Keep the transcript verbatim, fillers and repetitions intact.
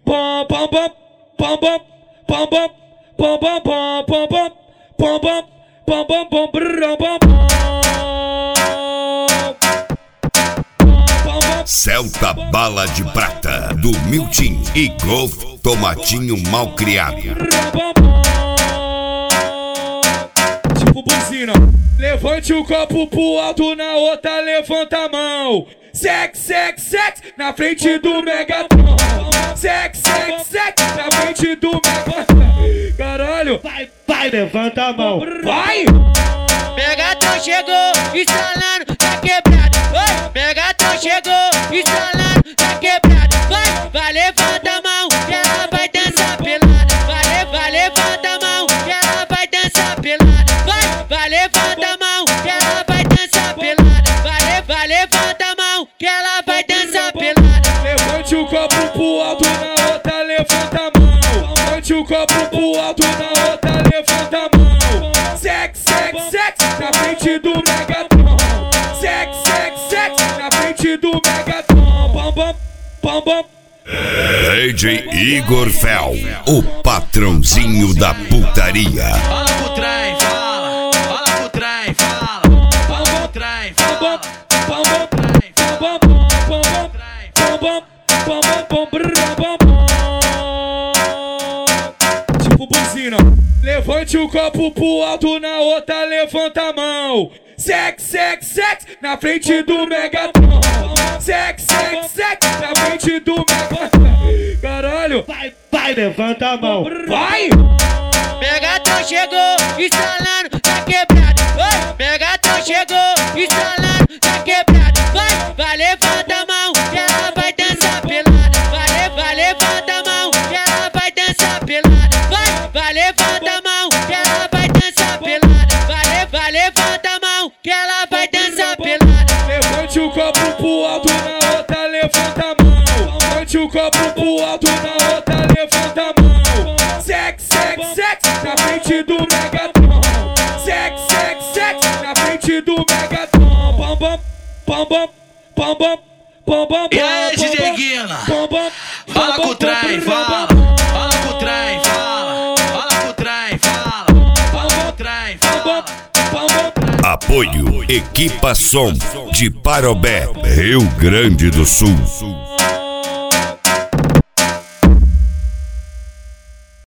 pom pom pom pom pom pom pom pom pom pom pom pom pom pom pom pom pom brrr pom pom. Celta Bala de Prata, do Miltim e Golf Tomatinho Malcriado. Tipo buzina. Levante o copo pro alto, na outra levanta a mão. Sex, sex, sex, na frente do Megatron. Sex, sex, sex, na frente do Megatron. Caralho. Vai, vai, levanta a mão. Vai. Megatron chegou, estralando, tá quebrado. Oi, Megatron chegou, estralando, tá quebrado. Vai, vai, levanta a mão, que ela vai dançar pelada. Vai, vai, levanta a mão, que ela vai dançar pelada. Vai, vai, levanta a mão, que ela vai dançar pelada. Vai, vai, levanta a mão, que ela vai dançar pelada. Levante o copo pro alto, na outra levanta a mão. Levante o copo pro alto, na outra levanta a mão. Sex, sex, sex, na frente do Megatron. Sex, sex, sex, na frente do Megatron. Pam, pam, pam, pam. D J Igor Fel, o patrãozinho da putaria. Fala pro trem, fala. Fala pro trem, fala. Fala pro trem, fala. Pam, pam, pam, pam, pam, pam, pam, pam, pam, brrr, pam, pam. Tipo buzina. Levante o copo pro alto, na outra levanta a mão. Sex, sex, sex, na frente do Megatron. Sex, sex, sex, na frente do Megatron. Caralho. Vai, vai, levanta a mão. Vai. Megatron chegou, estralando, tá quebrado. Oi, Megatron chegou, estralando, tá quebrado. Vai, vai, levanta a mão, que ela vai dançar pelada. Vai, vai, levanta a mão, que ela vai dançar pelada. Vai, vai, levanta a mão, que ela vai dançar pelada. Vai, vai, levanta a mão, que ela vai dançar pelada. Levante o copo pro alto, na outra levanta a mão. Levante o copo pro alto, na outra levanta a mão. Sex, sex, sex, na frente do Megatron. Sex, sex, sex, na frente do Megatron. Pam, pam, pam, pam, pam, pam, pam, pam. E aí, D J Guina? Pam, pam. Fala com o trem, fala. Fala com o trem, fala. Fala com o trem, fala. Fala com o trem, fala. Apoio Equipa Som de Parobé, Rio Grande do Sul.